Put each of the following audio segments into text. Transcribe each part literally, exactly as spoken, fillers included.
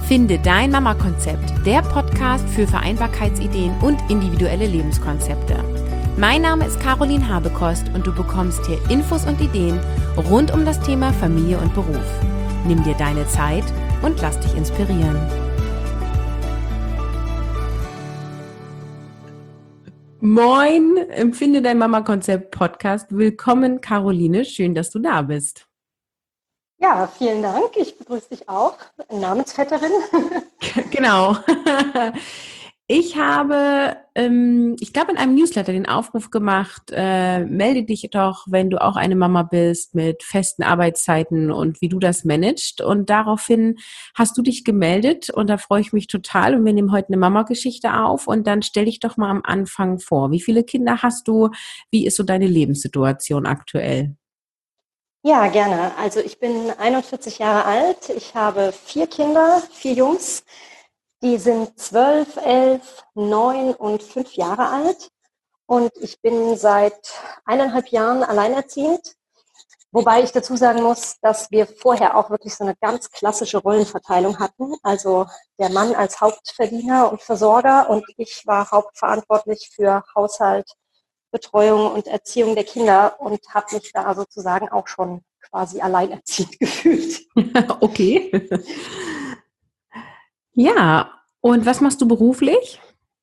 Finde dein Mama-Konzept, der Podcast für Vereinbarkeitsideen und individuelle Lebenskonzepte. Mein Name ist Caroline Habekost und du bekommst hier Infos und Ideen rund um das Thema Familie und Beruf. Nimm dir deine Zeit und lass dich inspirieren. Moin, empfinde dein Mama-Konzept Podcast. Willkommen, Caroline. Schön, dass du da bist. Ja, vielen Dank. Ich begrüße dich auch, Namensvetterin. Genau. Ich habe, ähm, ich glaube, in einem Newsletter den Aufruf gemacht, äh, melde dich doch, wenn du auch eine Mama bist mit festen Arbeitszeiten und wie du das managst. Und daraufhin hast du dich gemeldet und da freue ich mich total. Und wir nehmen heute eine Mama-Geschichte auf und dann stell dich doch mal am Anfang vor. Wie viele Kinder hast du? Wie ist so deine Lebenssituation aktuell? Ja, gerne. Also ich bin einundvierzig Jahre alt. Ich habe vier Kinder, vier Jungs. Die sind zwölf, elf, neun und fünf Jahre alt. Und ich bin seit eineinhalb Jahren alleinerziehend. Wobei ich dazu sagen muss, dass wir vorher auch wirklich so eine ganz klassische Rollenverteilung hatten. Also der Mann als Hauptverdiener und Versorger und ich war hauptverantwortlich für Haushalt, Betreuung und Erziehung der Kinder und habe mich da sozusagen auch schon quasi alleinerziehend gefühlt. Okay. Ja, und was machst du beruflich?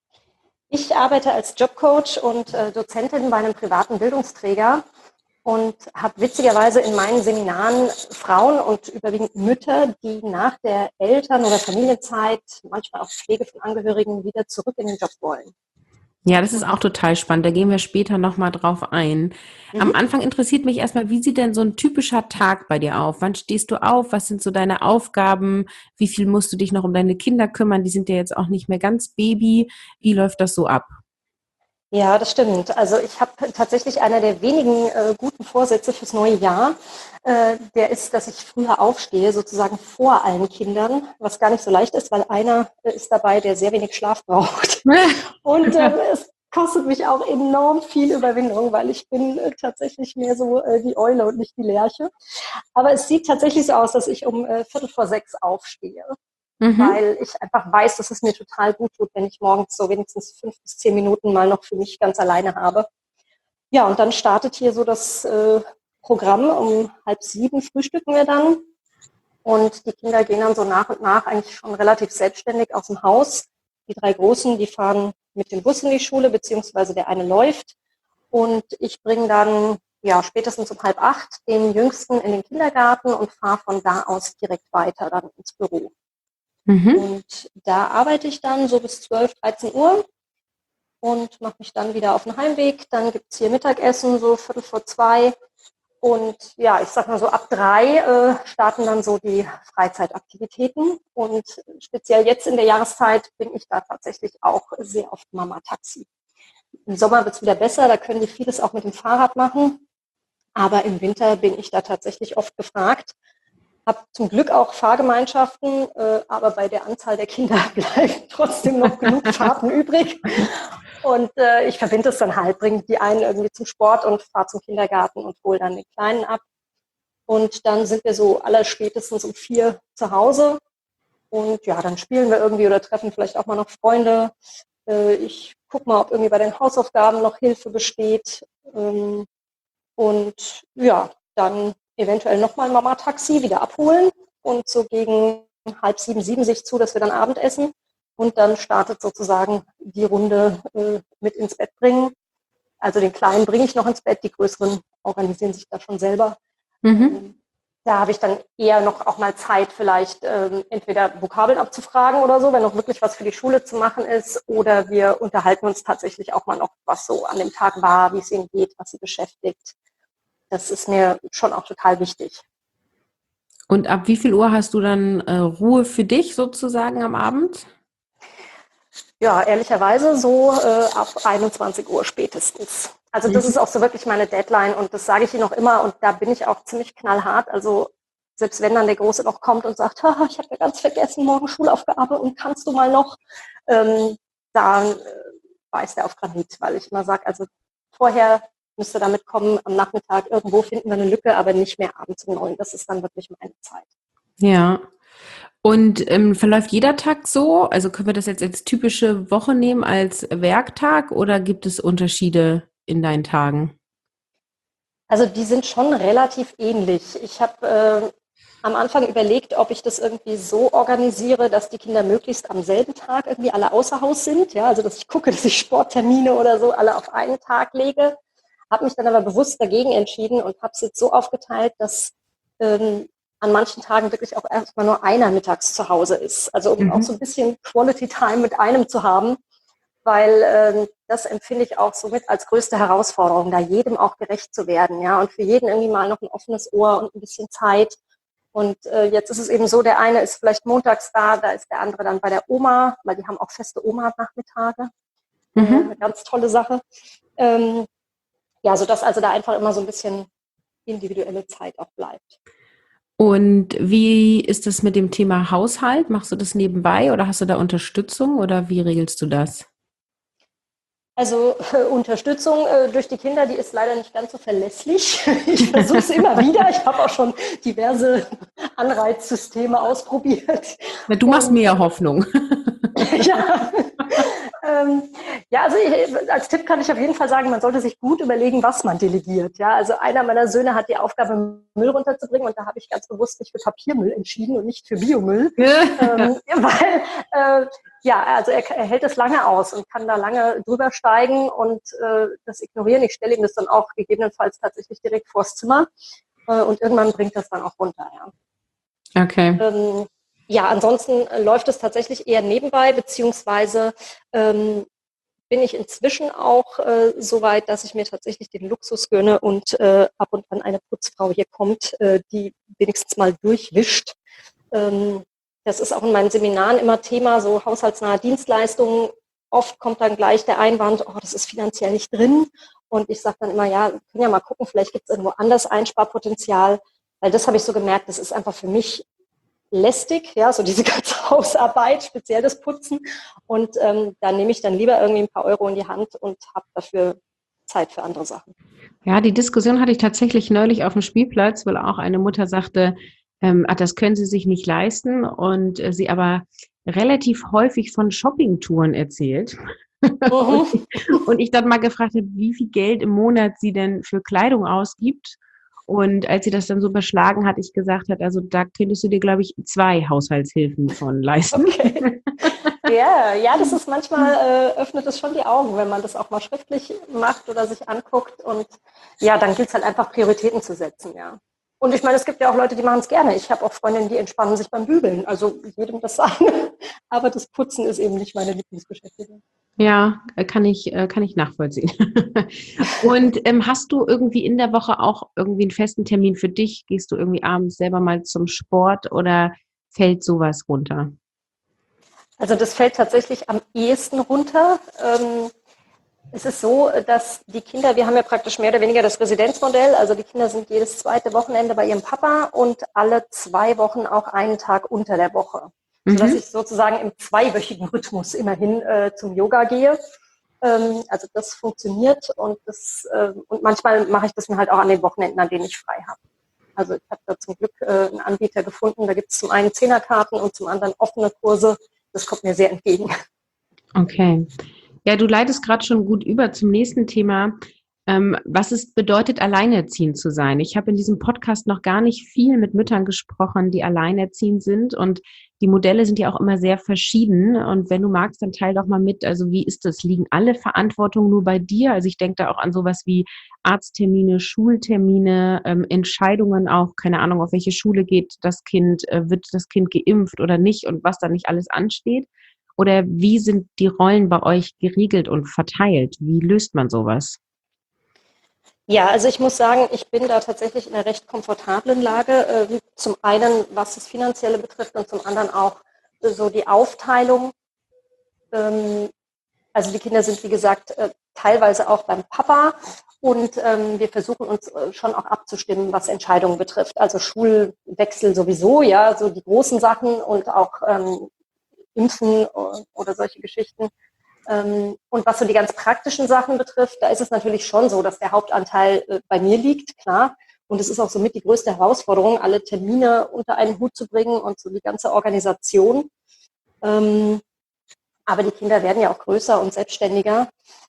Ich arbeite als Jobcoach und äh, Dozentin bei einem privaten Bildungsträger und habe witzigerweise in meinen Seminaren Frauen und überwiegend Mütter, die nach der Eltern- oder Familienzeit, manchmal auch Pflege von Angehörigen, wieder zurück in den Job wollen. Ja, das ist auch total spannend. Da gehen wir später nochmal drauf ein. Am Mhm. Anfang interessiert mich erstmal, wie sieht denn so ein typischer Tag bei dir auf? Wann stehst du auf? Was sind so deine Aufgaben? Wie viel musst du dich noch um deine Kinder kümmern? Die sind ja jetzt auch nicht mehr ganz Baby. Wie läuft das so ab? Ja, das stimmt. Also ich habe tatsächlich einer der wenigen äh, guten Vorsätze fürs neue Jahr. Äh, der ist, dass ich früher aufstehe, sozusagen vor allen Kindern, was gar nicht so leicht ist, weil einer äh, ist dabei, der sehr wenig Schlaf braucht. Und äh, es kostet mich auch enorm viel Überwindung, weil ich bin äh, tatsächlich mehr so äh, die Eule und nicht die Lerche. Aber es sieht tatsächlich so aus, dass ich um äh, Viertel vor sechs aufstehe. Mhm. Weil ich einfach weiß, dass es mir total gut tut, wenn ich morgens so wenigstens fünf bis zehn Minuten mal noch für mich ganz alleine habe. Ja, und dann startet hier so das äh, Programm. Um halb sieben frühstücken wir dann. Und die Kinder gehen dann so nach und nach eigentlich schon relativ selbstständig aus dem Haus. Die drei Großen, die fahren mit dem Bus in die Schule, beziehungsweise der eine läuft. Und ich bringe dann ja spätestens um halb acht den Jüngsten in den Kindergarten und fahre von da aus direkt weiter dann ins Büro. Mhm. Und da arbeite ich dann so bis zwölf, dreizehn Uhr und mache mich dann wieder auf den Heimweg. Dann gibt es hier Mittagessen, so Viertel vor zwei. Und ja, ich sag mal so, ab drei äh, starten dann so die Freizeitaktivitäten. Und speziell jetzt in der Jahreszeit bin ich da tatsächlich auch sehr oft Mama-Taxi. Im Sommer wird es wieder besser, da können die vieles auch mit dem Fahrrad machen. Aber im Winter bin ich da tatsächlich oft gefragt. Habe zum Glück auch Fahrgemeinschaften, äh, aber bei der Anzahl der Kinder bleiben trotzdem noch genug Fahrten übrig. Und äh, ich verbinde es dann halt, bringe die einen irgendwie zum Sport und fahre zum Kindergarten und hole dann den Kleinen ab. Und dann sind wir so aller spätestens um vier zu Hause. Und ja, dann spielen wir irgendwie oder treffen vielleicht auch mal noch Freunde. Äh, ich gucke mal, ob irgendwie bei den Hausaufgaben noch Hilfe besteht. Ähm, und ja, dann eventuell nochmal ein Mama-Taxi wieder abholen und so gegen halb sieben, sieben sich zu, dass wir dann Abendessen und dann startet sozusagen die Runde äh, mit ins Bett bringen. Also den Kleinen bringe ich noch ins Bett, die Größeren organisieren sich da schon selber. Mhm. Ähm, da habe ich dann eher noch auch mal Zeit, vielleicht ähm, entweder Vokabeln abzufragen oder so, wenn noch wirklich was für die Schule zu machen ist, oder wir unterhalten uns tatsächlich auch mal noch, was so an dem Tag war, wie es ihnen geht, was sie beschäftigt. Das ist mir schon auch total wichtig. Und ab wie viel Uhr hast du dann äh, Ruhe für dich sozusagen am Abend? Ja, ehrlicherweise so äh, ab einundzwanzig Uhr spätestens. Also das ist Mhm. auch so wirklich meine Deadline und das sage ich Ihnen auch immer und da bin ich auch ziemlich knallhart. Also selbst wenn dann der Große noch kommt und sagt, Haha, ich habe ja ganz vergessen, morgen Schulaufgabe und kannst du mal noch, ähm, dann äh, beißt er auf Granit, weil ich immer sage, also vorher müsste damit kommen, am Nachmittag irgendwo finden wir eine Lücke, aber nicht mehr abends um neun. Das ist dann wirklich meine Zeit. Ja. Und ähm, verläuft jeder Tag so? Also können wir das jetzt als typische Woche nehmen, als Werktag oder gibt es Unterschiede in deinen Tagen? Also die sind schon relativ ähnlich. Ich habe äh, am Anfang überlegt, ob ich das irgendwie so organisiere, dass die Kinder möglichst am selben Tag irgendwie alle außer Haus sind. Ja, also dass ich gucke, dass ich Sporttermine oder so alle auf einen Tag lege. Habe mich dann aber bewusst dagegen entschieden und habe es jetzt so aufgeteilt, dass ähm, an manchen Tagen wirklich auch erstmal nur einer mittags zu Hause ist. Also um auch Mhm. so ein bisschen Quality Time mit einem zu haben, weil ähm, das empfinde ich auch somit als größte Herausforderung, da jedem auch gerecht zu werden, ja, und für jeden irgendwie mal noch ein offenes Ohr und ein bisschen Zeit. Und äh, jetzt ist es eben so, der eine ist vielleicht montags da, da ist der andere dann bei der Oma, weil die haben auch feste Oma-Nachmittage. Äh, eine Mhm. ganz tolle Sache. Ähm, ja, sodass also da einfach immer so ein bisschen individuelle Zeit auch bleibt. Und wie ist das mit dem Thema Haushalt? Machst du das nebenbei oder hast du da Unterstützung oder wie regelst du das? Also äh, Unterstützung äh, durch die Kinder, die ist leider nicht ganz so verlässlich. Ich versuche es immer wieder. Ich habe auch schon diverse Anreizsysteme ausprobiert. Na, du machst Und mir ja Hoffnung. ja, ähm, ja, also ich, als Tipp kann ich auf jeden Fall sagen, man sollte sich gut überlegen, was man delegiert. Ja, also einer meiner Söhne hat die Aufgabe, Müll runterzubringen, und da habe ich ganz bewusst mich für Papiermüll entschieden und nicht für Biomüll, ähm, weil äh, ja, also er, er hält es lange aus und kann da lange drüber steigen und äh, das ignorieren. Ich stelle ihm das dann auch gegebenenfalls tatsächlich direkt vors Zimmer äh, und irgendwann bringt das dann auch runter. Ja. Okay. Ähm, ja, ansonsten äh, läuft es tatsächlich eher nebenbei, beziehungsweise ähm, bin ich inzwischen auch äh, so weit, dass ich mir tatsächlich den Luxus gönne und äh, ab und an eine Putzfrau hier kommt, äh, die wenigstens mal durchwischt. Ähm, das ist auch in meinen Seminaren immer Thema, so haushaltsnahe Dienstleistungen. Oft kommt dann gleich der Einwand, oh, das ist finanziell nicht drin. Und ich sage dann immer, ja, wir können ja mal gucken, vielleicht gibt es irgendwo anders Einsparpotenzial. Weil das habe ich so gemerkt, das ist einfach für mich lästig, ja, so diese ganze Hausarbeit, speziell das Putzen. Und ähm, da nehme ich dann lieber irgendwie ein paar Euro in die Hand und habe dafür Zeit für andere Sachen. Ja, die Diskussion hatte ich tatsächlich neulich auf dem Spielplatz, weil auch eine Mutter sagte, ähm, ah, das können sie sich nicht leisten und äh, sie aber relativ häufig von Shoppingtouren erzählt. Und Mhm. ich, und ich dann mal gefragt habe, wie viel Geld im Monat sie denn für Kleidung ausgibt. Und als sie das dann so überschlagen hat, ich gesagt hat, also da könntest du dir, glaube ich, zwei Haushaltshilfen von leisten. Okay. Ja, ja, das ist manchmal, äh, öffnet es schon die Augen, wenn man das auch mal schriftlich macht oder sich anguckt. Und ja, dann gilt es halt einfach, Prioritäten zu setzen, ja. Und ich meine, es gibt ja auch Leute, die machen es gerne. Ich habe auch Freundinnen, die entspannen sich beim Bügeln. Also jedem das seine. Aber das Putzen ist eben nicht meine Lieblingsbeschäftigung. Ja, äh, kann ich, äh, kann ich nachvollziehen. Und ähm, hast du irgendwie in der Woche auch irgendwie einen festen Termin für dich? Gehst du irgendwie abends selber mal zum Sport oder fällt sowas runter? Also das fällt tatsächlich am ehesten runter. Ähm, es ist so, dass die Kinder, wir haben ja praktisch mehr oder weniger das Residenzmodell, also die Kinder sind jedes zweite Wochenende bei ihrem Papa und alle zwei Wochen auch einen Tag unter der Woche, sodass Mhm. ich sozusagen im zweiwöchigen Rhythmus immerhin äh, zum Yoga gehe. Ähm, also das funktioniert und, das, äh, und manchmal mache ich das mir halt auch an den Wochenenden, an denen ich frei habe. Also ich habe da zum Glück äh, einen Anbieter gefunden, da gibt es zum einen Zehnerkarten und zum anderen offene Kurse. Das kommt mir sehr entgegen. Okay. Ja, du leitest gerade schon gut über zum nächsten Thema, ähm, was es bedeutet, alleinerziehend zu sein. Ich habe in diesem Podcast noch gar nicht viel mit Müttern gesprochen, die alleinerziehend sind und die Modelle sind ja auch immer sehr verschieden. Und wenn du magst, dann teil doch mal mit, also wie ist das? Liegen alle Verantwortungen nur bei dir? Also ich denke da auch an sowas wie Arzttermine, Schultermine, ähm, Entscheidungen auch, keine Ahnung, auf welche Schule geht das Kind, äh, wird das Kind geimpft oder nicht und was da nicht alles ansteht. Oder wie sind die Rollen bei euch geregelt und verteilt? Wie löst man sowas? Ja, also ich muss sagen, ich bin da tatsächlich in einer recht komfortablen Lage. Äh, zum einen, was das Finanzielle betrifft und zum anderen auch äh, so die Aufteilung. Ähm, also die Kinder sind, wie gesagt, äh, teilweise auch beim Papa und ähm, wir versuchen uns äh, schon auch abzustimmen, was Entscheidungen betrifft. Also Schulwechsel sowieso, ja, so die großen Sachen und auch ähm, Impfen oder solche Geschichten. Ähm, und was so die ganz praktischen Sachen betrifft, da ist es natürlich schon so, dass der Hauptanteil äh, bei mir liegt, klar. Und es ist auch somit die größte Herausforderung, alle Termine unter einen Hut zu bringen und so die ganze Organisation. Ähm, aber die Kinder werden ja auch größer und selbstständiger.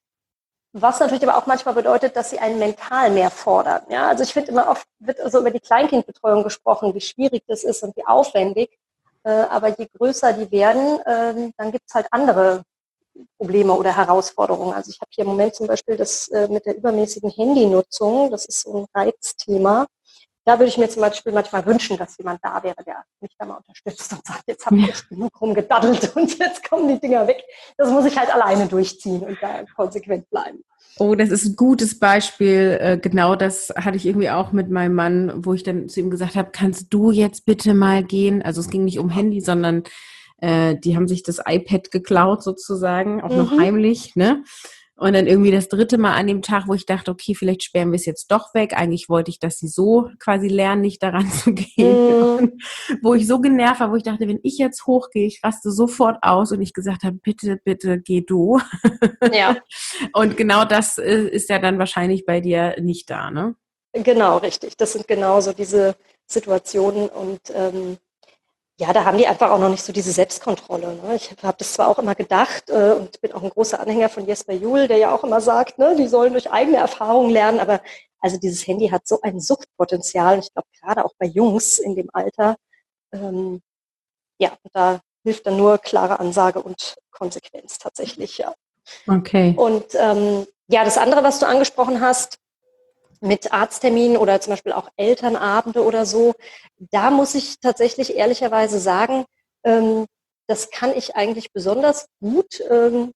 Was natürlich aber auch manchmal bedeutet, dass sie einen mental mehr fordern. Ja, also ich finde immer oft wird also über die Kleinkindbetreuung gesprochen, wie schwierig das ist und wie aufwendig. Äh, aber je größer die werden, äh, dann gibt es halt andere Probleme oder Herausforderungen. Also ich habe hier im Moment zum Beispiel das äh, mit der übermäßigen Handynutzung, das ist so ein Reizthema. Da würde ich mir zum Beispiel manchmal wünschen, dass jemand da wäre, der mich da mal unterstützt und sagt, jetzt habe ich echt genug rumgedaddelt und jetzt kommen die Dinger weg. Das muss ich halt alleine durchziehen und da konsequent bleiben. Oh, das ist ein gutes Beispiel. Äh, Genau das hatte ich irgendwie auch mit meinem Mann, wo ich dann zu ihm gesagt habe, kannst du jetzt bitte mal gehen? Also es ging nicht um Handy, sondern äh, die haben sich das iPad geklaut sozusagen, auch noch Mhm. heimlich, ne? Und dann irgendwie das dritte Mal an dem Tag, wo ich dachte, okay, vielleicht sperren wir es jetzt doch weg. Eigentlich wollte ich, dass sie so quasi lernen, nicht daran zu gehen. Mhm. Und wo ich so genervt war, wo ich dachte, wenn ich jetzt hochgehe, ich raste sofort aus und ich gesagt habe, bitte, bitte, geh du. Ja, Und genau das äh, ist ja dann wahrscheinlich bei dir nicht da, ne? genau, richtig. Das sind genau so diese Situationen und ähm, ja, da haben die einfach auch noch nicht so diese Selbstkontrolle. Ne? Ich habe das zwar auch immer gedacht äh, und bin auch ein großer Anhänger von Jesper Juhl, der ja auch immer sagt, ne, die sollen durch eigene Erfahrungen lernen, aber also dieses Handy hat so ein Suchtpotenzial und ich glaube gerade auch bei Jungs in dem Alter, ähm, ja, da hilft dann nur klare Ansage und Konsequenz tatsächlich, ja. Okay. Und ähm, ja, das andere, was du angesprochen hast, mit Arztterminen oder zum Beispiel auch Elternabende oder so, da muss ich tatsächlich ehrlicherweise sagen, ähm, das kann ich eigentlich besonders gut ähm,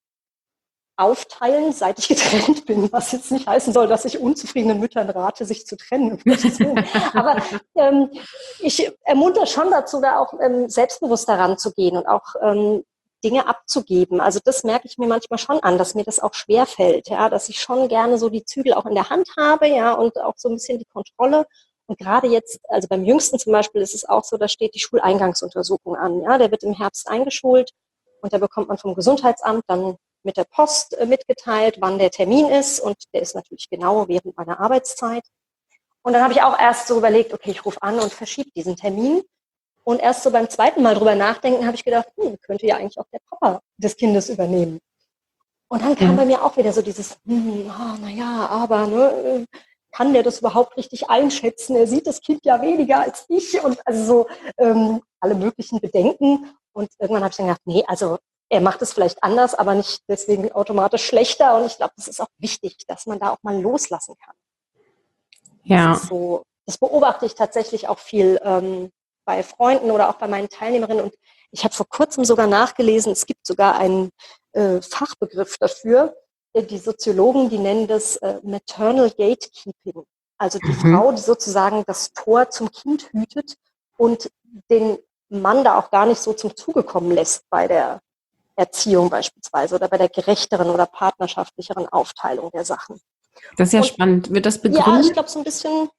aufteilen, seit ich getrennt bin, was jetzt nicht heißen soll, dass ich unzufriedenen Müttern rate, sich zu trennen. Aber ähm, ich ermuntere schon dazu, da auch ähm, selbstbewusst daran zu gehen und auch ähm, Dinge abzugeben. Also das merke ich mir manchmal schon an, dass mir das auch schwer fällt, ja, dass ich schon gerne so die Zügel auch in der Hand habe, ja, und auch so ein bisschen die Kontrolle. Und gerade jetzt, also beim Jüngsten zum Beispiel, ist es auch so, da steht die Schuleingangsuntersuchung an, ja, der wird im Herbst eingeschult und da bekommt man vom Gesundheitsamt dann mit der Post äh, mitgeteilt, wann der Termin ist und der ist natürlich genau während meiner Arbeitszeit. Und dann habe ich auch erst so überlegt, okay, ich rufe an und verschiebe diesen Termin. Und erst so beim zweiten Mal drüber nachdenken, habe ich gedacht, hm, könnte ja eigentlich auch der Papa des Kindes übernehmen. Und dann kam Ja. bei mir auch wieder so dieses, hm, oh, naja, aber ne, kann der das überhaupt richtig einschätzen? Er sieht das Kind ja weniger als ich und also so ähm, alle möglichen Bedenken. Und irgendwann habe ich dann gedacht, nee, also er macht es vielleicht anders, aber nicht deswegen automatisch schlechter. Und ich glaube, das ist auch wichtig, dass man da auch mal loslassen kann. Das Ja. ist so, das beobachte ich tatsächlich auch viel ähm, bei Freunden oder auch bei meinen Teilnehmerinnen. Und ich habe vor kurzem sogar nachgelesen, es gibt sogar einen äh, Fachbegriff dafür. Die Soziologen, die nennen das äh, Maternal Gatekeeping. Also die Mhm. Frau, die sozusagen das Tor zum Kind hütet und den Mann da auch gar nicht so zum Zuge kommen lässt bei der Erziehung beispielsweise oder bei der gerechteren oder partnerschaftlicheren Aufteilung der Sachen. Das ist ja Und spannend. Wird das ja, ich begründet? glaube so ein bisschen,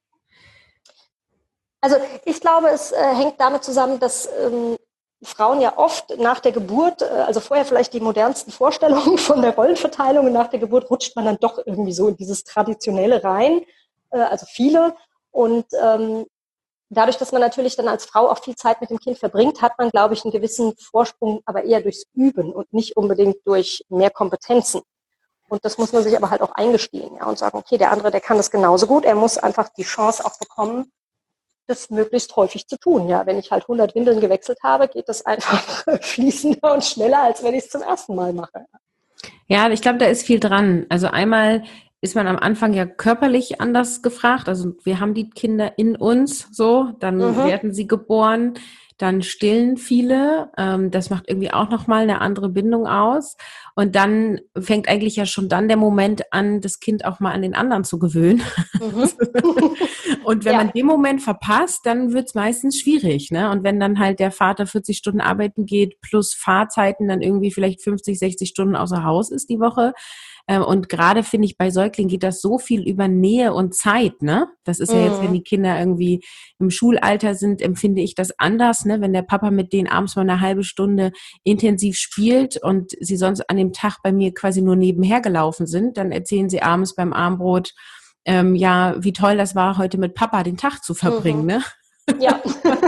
also ich glaube, es äh, hängt damit zusammen, dass ähm, Frauen ja oft nach der Geburt, äh, also vorher vielleicht die modernsten Vorstellungen von der Rollenverteilung und nach der Geburt rutscht man dann doch irgendwie so in dieses Traditionelle rein, äh, also viele. Und ähm, dadurch, dass man natürlich dann als Frau auch viel Zeit mit dem Kind verbringt, hat man, glaube ich, einen gewissen Vorsprung, aber eher durchs Üben und nicht unbedingt durch mehr Kompetenzen. Und das muss man sich aber halt auch eingestehen, ja, und sagen, okay, der andere, der kann das genauso gut. Er muss einfach die Chance auch bekommen, das möglichst häufig zu tun. Ja, wenn ich halt hundert Windeln gewechselt habe, geht das einfach fließender und schneller, als wenn ich es zum ersten Mal mache. Ja, ich glaube, da ist viel dran. Also einmal ist man am Anfang ja körperlich anders gefragt. Also wir haben die Kinder in uns so, dann Mhm. werden sie geboren, dann stillen viele. Ähm, das macht irgendwie auch nochmal eine andere Bindung aus. Und dann fängt eigentlich ja schon dann der Moment an, das Kind auch mal an den anderen zu gewöhnen. Mhm. Und wenn Ja. man den Moment verpasst, dann wird's meistens schwierig, ne? Und wenn dann halt der Vater vierzig Stunden arbeiten geht, plus Fahrzeiten dann irgendwie vielleicht fünfzig, sechzig Stunden außer Haus ist die Woche. Ähm, und gerade finde ich, bei Säuglingen geht das so viel über Nähe und Zeit, ne? Das ist ja jetzt, wenn Mhm. die Kinder irgendwie im Schulalter sind, empfinde ich das anders, ne? Wenn der Papa mit denen abends mal eine halbe Stunde intensiv spielt und sie sonst an dem Tag bei mir quasi nur nebenher gelaufen sind, dann erzählen sie abends beim Abendbrot, ähm, ja, wie toll das war, heute mit Papa den Tag zu verbringen, Mhm. ne? Ja,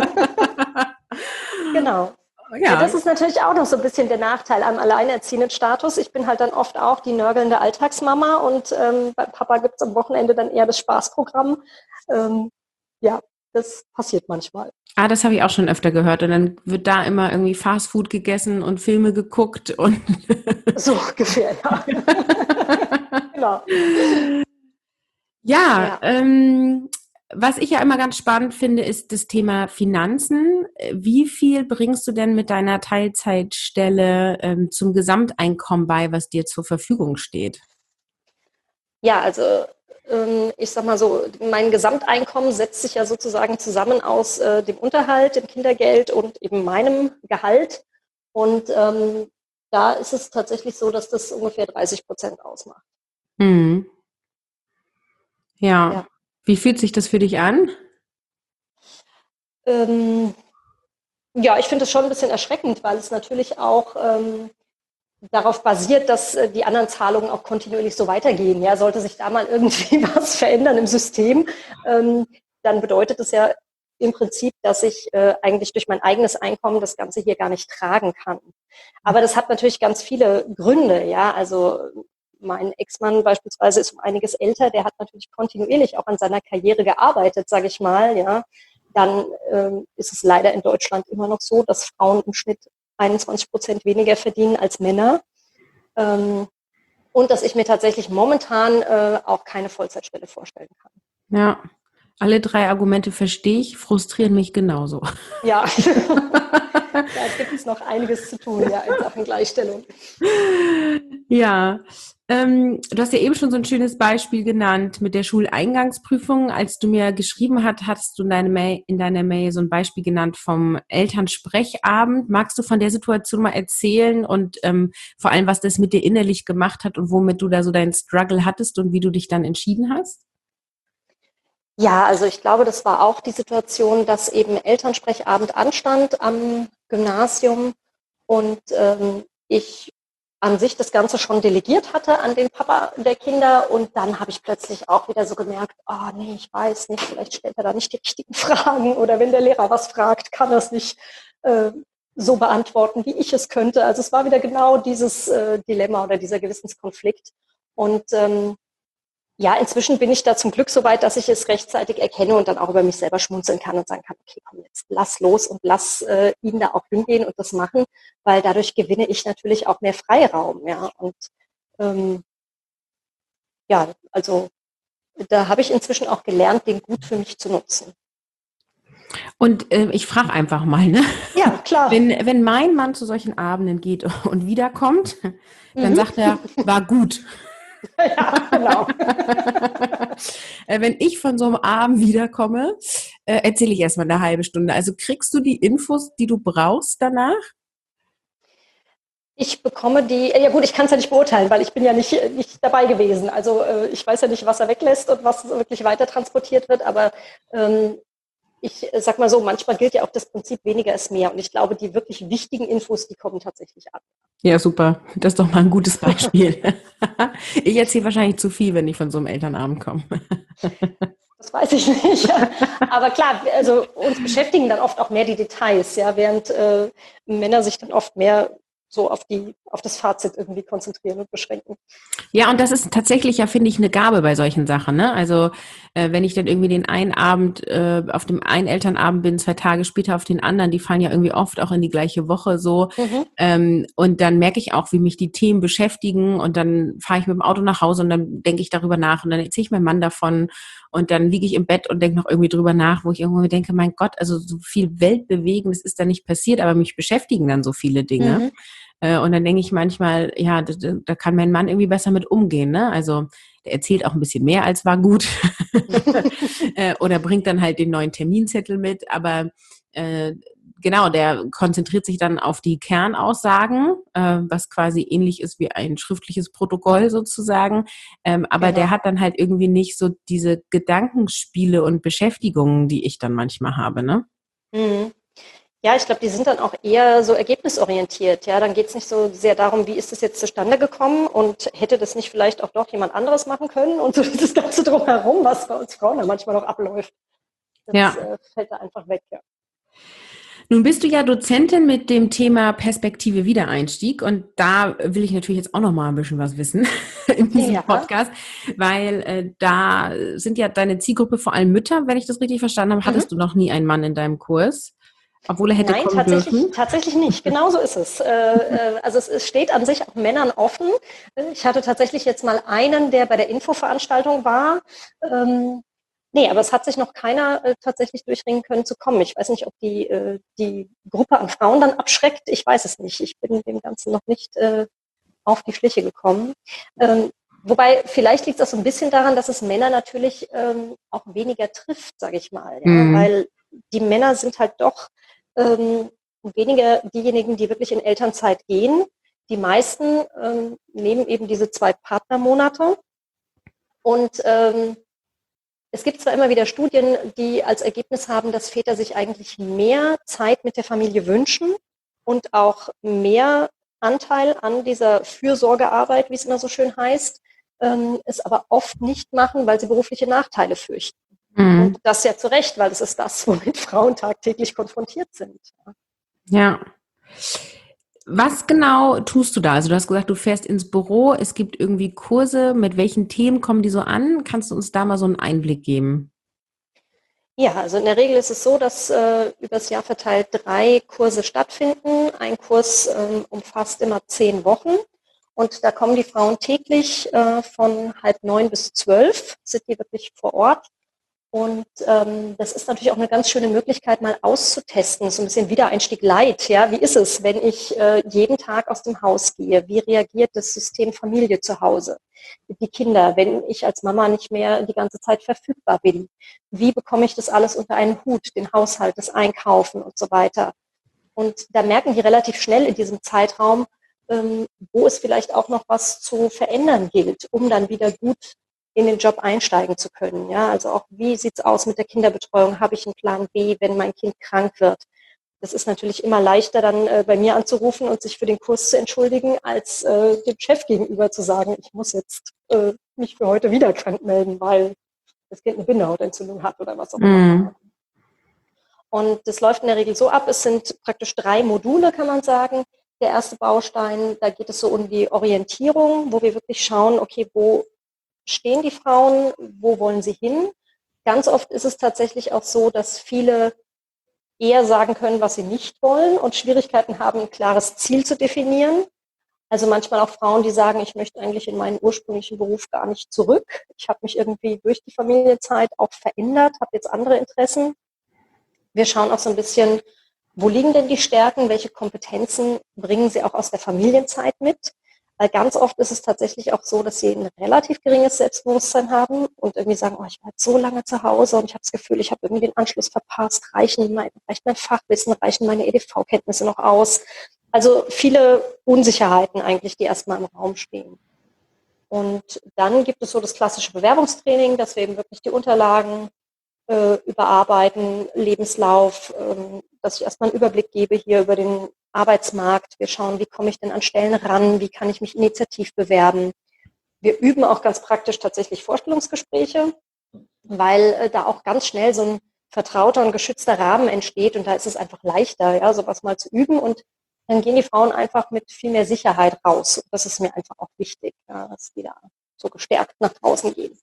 genau. Ja, Ja, das ist natürlich auch noch so ein bisschen der Nachteil am alleinerziehenden Status. Ich bin halt dann oft auch die nörgelnde Alltagsmama und ähm, bei Papa gibt es am Wochenende dann eher das Spaßprogramm. Ähm, ja, das passiert manchmal. ah, das habe ich auch schon öfter gehört. Und dann wird da immer irgendwie Fastfood gegessen und Filme geguckt und So ungefähr, ja. Genau. ja, Ja. ähm, was ich ja immer ganz spannend finde, ist das Thema Finanzen. Wie viel bringst du denn mit deiner Teilzeitstelle ähm, zum Gesamteinkommen bei, was dir zur Verfügung steht? Ja, also ähm, ich sag mal so, mein Gesamteinkommen setzt sich ja sozusagen zusammen aus äh, dem Unterhalt, dem Kindergeld und eben meinem Gehalt. Und ähm, da ist es tatsächlich so, dass das ungefähr dreißig Prozent ausmacht. Hm. Ja. Ja. Wie fühlt sich das für dich an? Ähm, ja, ich finde es schon ein bisschen erschreckend, weil es natürlich auch ähm, darauf basiert, dass äh, die anderen Zahlungen auch kontinuierlich so weitergehen. Ja, sollte sich da mal irgendwie was verändern im System, ähm, dann bedeutet es ja im Prinzip, dass ich äh, eigentlich durch mein eigenes Einkommen das Ganze hier gar nicht tragen kann. Aber das hat natürlich ganz viele Gründe. Ja, also mein Ex-Mann beispielsweise ist um einiges älter, der hat natürlich kontinuierlich auch an seiner Karriere gearbeitet, sage ich mal. Ja, dann ähm, ist es leider in Deutschland immer noch so, dass Frauen im Schnitt einundzwanzig Prozent weniger verdienen als Männer. Ähm, und dass ich mir tatsächlich momentan äh, auch keine Vollzeitstelle vorstellen kann. Ja. Alle drei Argumente verstehe ich, frustrieren mich genauso. Ja, da gibt es noch einiges zu tun, ja, in Sachen Gleichstellung. Ja, ähm, du hast ja eben schon so ein schönes Beispiel genannt mit der Schuleingangsprüfung. Als du mir geschrieben hast, hattest du in, deine Mail, in deiner Mail so ein Beispiel genannt vom Elternsprechabend. Magst du von der Situation mal erzählen und ähm, vor allem, was das mit dir innerlich gemacht hat und womit du da so deinen Struggle hattest und wie du dich dann entschieden hast? Ja, also ich glaube, das war auch die Situation, dass eben Elternsprechabend anstand am Gymnasium und ähm, ich an sich das Ganze schon delegiert hatte an den Papa der Kinder und dann habe ich plötzlich auch wieder so gemerkt, oh nee, ich weiß nicht, vielleicht stellt er da nicht die richtigen Fragen oder wenn der Lehrer was fragt, kann er es nicht äh, so beantworten, wie ich es könnte. Also es war wieder genau dieses äh, Dilemma oder dieser Gewissenskonflikt und ähm, ja, inzwischen bin ich da zum Glück so weit, dass ich es rechtzeitig erkenne und dann auch über mich selber schmunzeln kann und sagen kann, okay, komm jetzt, lass los und lass äh, ihn da auch hingehen und das machen, weil dadurch gewinne ich natürlich auch mehr Freiraum, ja. Und ähm, ja, also da habe ich inzwischen auch gelernt, den gut für mich zu nutzen. Und äh, ich frage einfach mal, ne? Ja, klar. Wenn, wenn mein Mann zu solchen Abenden geht und wiederkommt, dann Mhm. sagt er, war gut. Ja, genau. Äh, wenn ich von so einem Abend wiederkomme, äh, erzähle ich erstmal eine halbe Stunde. Also kriegst du die Infos, die du brauchst danach? Ich bekomme die, ja gut, ich kann es ja nicht beurteilen, weil ich bin ja nicht, nicht dabei gewesen. Also äh, ich weiß ja nicht, was er weglässt und was wirklich weiter transportiert wird, aber ähm, ich sag mal so, manchmal gilt ja auch das Prinzip weniger ist mehr. Und ich glaube, die wirklich wichtigen Infos, die kommen tatsächlich an. Ja, super. Das ist doch mal ein gutes Beispiel. Ich erzähle wahrscheinlich zu viel, wenn ich von so einem Elternabend komme. Das weiß ich nicht. Aber klar, also uns beschäftigen dann oft auch mehr die Details, ja, während äh, Männer sich dann oft mehr so auf die, auf das Fazit irgendwie konzentrieren und beschränken. Ja, und das ist tatsächlich ja, finde ich, eine Gabe bei solchen Sachen, ne? Also, äh, wenn ich dann irgendwie den einen Abend, äh, auf dem einen Elternabend bin, zwei Tage später auf den anderen, die fallen ja irgendwie oft auch in die gleiche Woche so. Mhm. Ähm, und dann merke ich auch, wie mich die Themen beschäftigen und dann fahre ich mit dem Auto nach Hause und dann denke ich darüber nach und dann erzähle ich meinem Mann davon und dann liege ich im Bett und denke noch irgendwie drüber nach, wo ich irgendwo denke, mein Gott, also so viel Weltbewegendes ist da nicht passiert, aber mich beschäftigen dann so viele Dinge. Mhm. Äh, Und dann denke ich manchmal, ja, da, da kann mein Mann irgendwie besser mit umgehen, ne? Also der erzählt auch ein bisschen mehr als war gut Äh, oder bringt dann halt den neuen Terminzettel mit, aber äh, genau, der konzentriert sich dann auf die Kernaussagen, äh, was quasi ähnlich ist wie ein schriftliches Protokoll sozusagen, ähm, aber der Genau. hat dann halt irgendwie nicht so diese Gedankenspiele und Beschäftigungen, die ich dann manchmal habe, ne? Mhm. Ja, ich glaube, die sind dann auch eher so ergebnisorientiert. Ja, dann geht es nicht so sehr darum, wie ist das jetzt zustande gekommen und hätte das nicht vielleicht auch doch jemand anderes machen können und so das Ganze drumherum, was bei uns Frauen dann manchmal noch abläuft. Das Ja. äh, fällt da einfach weg. Ja. Nun bist du ja Dozentin mit dem Thema Perspektive Wiedereinstieg und da will ich natürlich jetzt auch noch mal ein bisschen was wissen in diesem Ja. Podcast, weil äh, da sind ja deine Zielgruppe vor allem Mütter, wenn ich das richtig verstanden habe. Hattest Mhm. du noch nie einen Mann in deinem Kurs, obwohl er hätte Nein, kommen tatsächlich, dürfen? tatsächlich nicht. Genau so ist es. Äh, äh, also es, es steht an sich auch Männern offen. Ich hatte tatsächlich jetzt mal einen, der bei der Infoveranstaltung war. Ähm, nee, aber es hat sich noch keiner äh, tatsächlich durchringen können zu kommen. Ich weiß nicht, ob die, äh, die Gruppe an Frauen dann abschreckt. Ich weiß es nicht. Ich bin dem Ganzen noch nicht äh, auf die Schliche gekommen. Ähm, wobei, vielleicht liegt es auch so ein bisschen daran, dass es Männer natürlich ähm, auch weniger trifft, sage ich mal. Ja? Mhm. Weil die Männer sind halt doch ähm, weniger diejenigen, die wirklich in Elternzeit gehen. Die meisten ähm, nehmen eben diese zwei Partnermonate. Und ähm, es gibt zwar immer wieder Studien, die als Ergebnis haben, dass Väter sich eigentlich mehr Zeit mit der Familie wünschen und auch mehr Anteil an dieser Fürsorgearbeit, wie es immer so schön heißt, ähm, es aber oft nicht machen, weil sie berufliche Nachteile fürchten. Mhm. Und das ja zu Recht, weil das ist das, womit Frauen tagtäglich konfrontiert sind. Ja. Was genau tust du da? Also du hast gesagt, du fährst ins Büro, es gibt irgendwie Kurse. Mit welchen Themen kommen die so an? Kannst du uns da mal so einen Einblick geben? Ja, also in der Regel ist es so, dass äh, übers Jahr verteilt drei Kurse stattfinden. Ein Kurs ähm, umfasst immer zehn Wochen und da kommen die Frauen täglich äh, von halb neun bis zwölf, sind die wirklich vor Ort. Und ähm, das ist natürlich auch eine ganz schöne Möglichkeit, mal auszutesten, so ein bisschen Wiedereinstieg light. Ja, wie ist es, wenn ich äh, jeden Tag aus dem Haus gehe? Wie reagiert das System Familie zu Hause? Die Kinder, wenn ich als Mama nicht mehr die ganze Zeit verfügbar bin? Wie bekomme ich das alles unter einen Hut? Den Haushalt, das Einkaufen und so weiter. Und da merken die relativ schnell in diesem Zeitraum, ähm, wo es vielleicht auch noch was zu verändern gilt, um dann wieder gut in den Job einsteigen zu können. Ja, also auch, wie sieht's aus mit der Kinderbetreuung? Habe ich einen Plan B, wenn mein Kind krank wird? Das ist natürlich immer leichter, dann äh, bei mir anzurufen und sich für den Kurs zu entschuldigen, als äh, dem Chef gegenüber zu sagen, ich muss jetzt äh, mich für heute wieder krank melden, weil das Kind eine Bindehautentzündung hat oder was auch immer. Mhm. Und das läuft in der Regel so ab, es sind praktisch drei Module, kann man sagen. Der erste Baustein, da geht es so um die Orientierung, wo wir wirklich schauen, okay, wo stehen die Frauen, wo wollen sie hin? Ganz oft ist es tatsächlich auch so, dass viele eher sagen können, was sie nicht wollen und Schwierigkeiten haben, ein klares Ziel zu definieren. Also manchmal auch Frauen, die sagen, ich möchte eigentlich in meinen ursprünglichen Beruf gar nicht zurück. Ich habe mich irgendwie durch die Familienzeit auch verändert, habe jetzt andere Interessen. Wir schauen auch so ein bisschen, wo liegen denn die Stärken, welche Kompetenzen bringen sie auch aus der Familienzeit mit? Weil ganz oft ist es tatsächlich auch so, dass sie ein relativ geringes Selbstbewusstsein haben und irgendwie sagen, oh, ich war jetzt so lange zu Hause und ich habe das Gefühl, ich habe irgendwie den Anschluss verpasst, reichen mein, reicht mein Fachwissen, reichen meine E D V-Kenntnisse noch aus? Also viele Unsicherheiten eigentlich, die erstmal im Raum stehen. Und dann gibt es so das klassische Bewerbungstraining, dass wir eben wirklich die Unterlagen äh, überarbeiten, Lebenslauf, ähm, dass ich erstmal einen Überblick gebe hier über den Arbeitsmarkt. Wir schauen, wie komme ich denn an Stellen ran, wie kann ich mich initiativ bewerben. Wir üben auch ganz praktisch tatsächlich Vorstellungsgespräche, weil äh, da auch ganz schnell so ein vertrauter und geschützter Rahmen entsteht und da ist es einfach leichter, ja, sowas mal zu üben und dann gehen die Frauen einfach mit viel mehr Sicherheit raus. Und das ist mir einfach auch wichtig, ja, dass die da so gestärkt nach draußen gehen.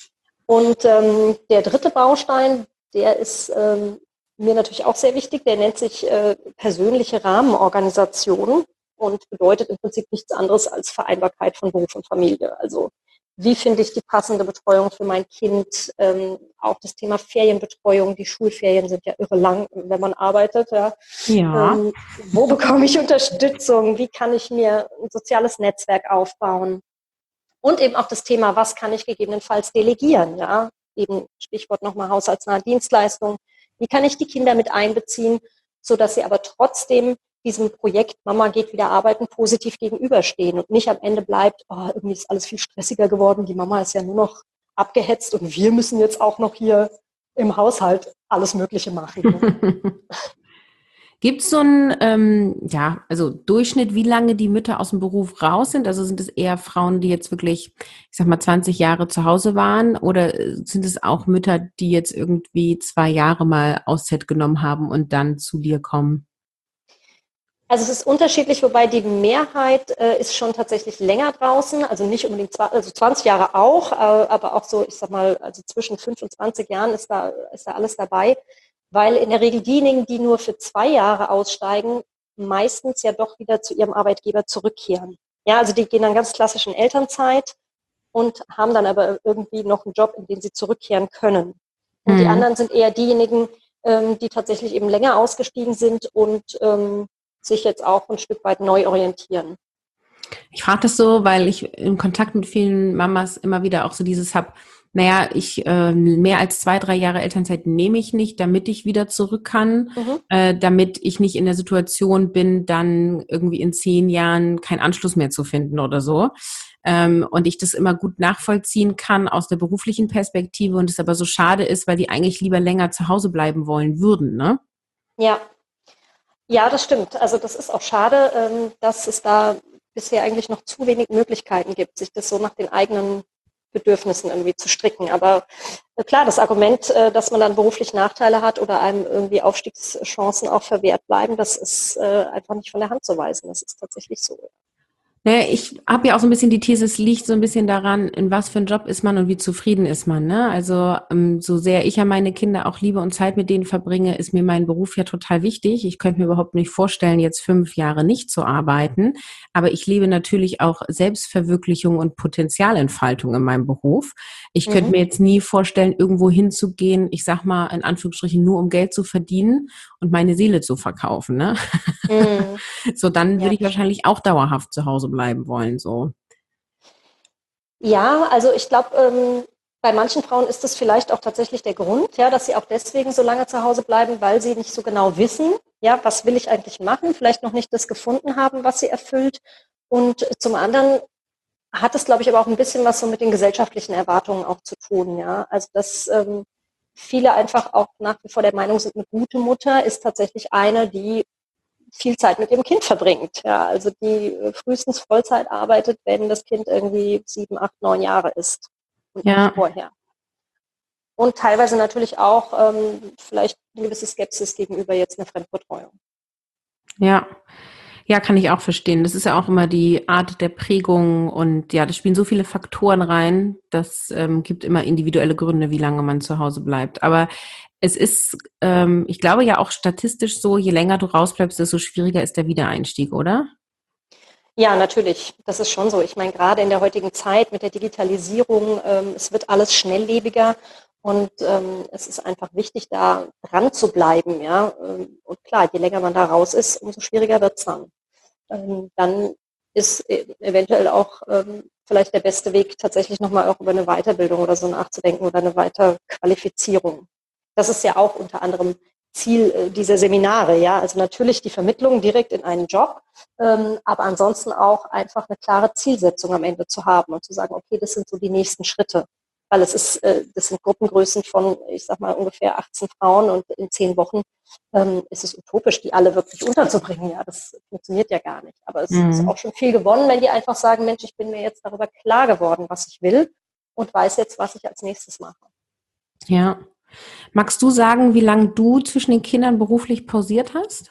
Und ähm, der dritte Baustein, der ist ähm, mir natürlich auch sehr wichtig, der nennt sich äh, persönliche Rahmenorganisation und bedeutet im Prinzip nichts anderes als Vereinbarkeit von Beruf und Familie. Also wie finde ich die passende Betreuung für mein Kind? Ähm, auch das Thema Ferienbetreuung, die Schulferien sind ja irre lang, wenn man arbeitet. Ja. Ja. Ähm, wo bekomme ich Unterstützung? Wie kann ich mir ein soziales Netzwerk aufbauen? Und eben auch das Thema, was kann ich gegebenenfalls delegieren? Ja, eben Stichwort nochmal haushaltsnahe Dienstleistung. Wie kann ich die Kinder mit einbeziehen, sodass sie aber trotzdem diesem Projekt Mama geht wieder arbeiten positiv gegenüberstehen und nicht am Ende bleibt, oh, irgendwie ist alles viel stressiger geworden, die Mama ist ja nur noch abgehetzt und wir müssen jetzt auch noch hier im Haushalt alles Mögliche machen. Gibt es so einen, ähm, ja, also Durchschnitt, wie lange die Mütter aus dem Beruf raus sind? Also sind es eher Frauen, die jetzt wirklich, ich sag mal, zwanzig Jahre zu Hause waren? Oder äh, sind es auch Mütter, die jetzt irgendwie zwei Jahre mal Auszeit genommen haben und dann zu dir kommen? Also es ist unterschiedlich, wobei die Mehrheit äh, ist schon tatsächlich länger draußen, also nicht unbedingt, zwa- also zwanzig Jahre auch, äh, aber auch so, ich sag mal, also zwischen fünf und zwanzig Jahren ist da, ist da alles dabei, weil in der Regel diejenigen, die nur für zwei Jahre aussteigen, meistens ja doch wieder zu ihrem Arbeitgeber zurückkehren. Ja, also die gehen dann ganz klassisch in Elternzeit und haben dann aber irgendwie noch einen Job, in den sie zurückkehren können. Und die Mhm. anderen sind eher diejenigen, ähm, die tatsächlich eben länger ausgestiegen sind und ähm, sich jetzt auch ein Stück weit neu orientieren. Ich frage das so, weil ich in Kontakt mit vielen Mamas immer wieder auch so dieses hab, naja, ich äh, mehr als zwei, drei Jahre Elternzeit nehme ich nicht, damit ich wieder zurück kann, Mhm. äh, damit ich nicht in der Situation bin, dann irgendwie in zehn Jahren keinen Anschluss mehr zu finden oder so. Ähm, und ich das immer gut nachvollziehen kann aus der beruflichen Perspektive und es aber so schade ist, weil die eigentlich lieber länger zu Hause bleiben wollen würden, ne? Ja, ja, das stimmt. Also das ist auch schade, ähm, dass es da bisher eigentlich noch zu wenig Möglichkeiten gibt, sich das so nach den eigenen Bedürfnissen irgendwie zu stricken. Aber äh, klar, das Argument, äh, dass man dann beruflich Nachteile hat oder einem irgendwie Aufstiegschancen auch verwehrt bleiben, das ist äh, einfach nicht von der Hand zu weisen. Das ist tatsächlich so. Naja, ich habe ja auch so ein bisschen die These, es liegt so ein bisschen daran, in was für einen Job ist man und wie zufrieden ist man, ne? Also, ähm, so sehr ich ja meine Kinder auch liebe und Zeit mit denen verbringe, ist mir mein Beruf ja total wichtig. Ich könnte mir überhaupt nicht vorstellen, jetzt fünf Jahre nicht zu arbeiten. Aber ich lebe natürlich auch Selbstverwirklichung und Potenzialentfaltung in meinem Beruf. Ich könnte Mhm. mir jetzt nie vorstellen, irgendwo hinzugehen, ich sag mal, in Anführungsstrichen, nur um Geld zu verdienen und meine Seele zu verkaufen, ne? Mhm. So, dann Ja, würde ich das stimmt. wahrscheinlich auch dauerhaft zu Hause bleiben wollen, so. Ja, also ich glaube, ähm, bei manchen Frauen ist das vielleicht auch tatsächlich der Grund, ja, dass sie auch deswegen so lange zu Hause bleiben, weil sie nicht so genau wissen, ja, was will ich eigentlich machen, vielleicht noch nicht das gefunden haben, was sie erfüllt. Und zum anderen hat es, glaube ich, aber auch ein bisschen was so mit den gesellschaftlichen Erwartungen auch zu tun, ja. Also dass ähm, viele einfach auch nach wie vor der Meinung sind, eine gute Mutter ist tatsächlich eine, die viel Zeit mit dem Kind verbringt. Ja, also die äh, frühestens Vollzeit arbeitet, wenn das Kind irgendwie sieben, acht, neun Jahre ist und nicht Ja, vorher. Und teilweise natürlich auch ähm, vielleicht eine gewisse Skepsis gegenüber jetzt einer Fremdbetreuung. ja. Ja, kann ich auch verstehen. Das ist ja auch immer die Art der Prägung und ja, das spielen so viele Faktoren rein. Das ähm, gibt immer individuelle Gründe, wie lange man zu Hause bleibt. Aber es ist, ähm, ich glaube ja auch statistisch so, je länger du rausbleibst, desto schwieriger ist der Wiedereinstieg, oder? Ja, natürlich, das ist schon so. Ich meine, gerade in der heutigen Zeit mit der Digitalisierung, ähm, es wird alles schnelllebiger und ähm, es ist einfach wichtig, da dran zu bleiben. Ja? Ähm, Und klar, je länger man da raus ist, umso schwieriger wird es dann. Ähm, dann ist e- eventuell auch ähm, vielleicht der beste Weg, tatsächlich nochmal auch über eine Weiterbildung oder so nachzudenken oder eine Weiterqualifizierung. Das ist ja auch unter anderem Ziel äh, dieser Seminare. Ja? Also natürlich die Vermittlung direkt in einen Job, ähm, aber ansonsten auch einfach eine klare Zielsetzung am Ende zu haben und zu sagen, okay, das sind so die nächsten Schritte. Weil es ist, äh, das sind Gruppengrößen von, ich sag mal, ungefähr achtzehn Frauen und in zehn Wochen ähm, ist es utopisch, die alle wirklich unterzubringen. Ja, das funktioniert ja gar nicht. Aber es ist Mhm. auch schon viel gewonnen, wenn die einfach sagen, Mensch, ich bin mir jetzt darüber klar geworden, was ich will und weiß jetzt, was ich als nächstes mache. Ja. Magst du sagen, wie lange du zwischen den Kindern beruflich pausiert hast?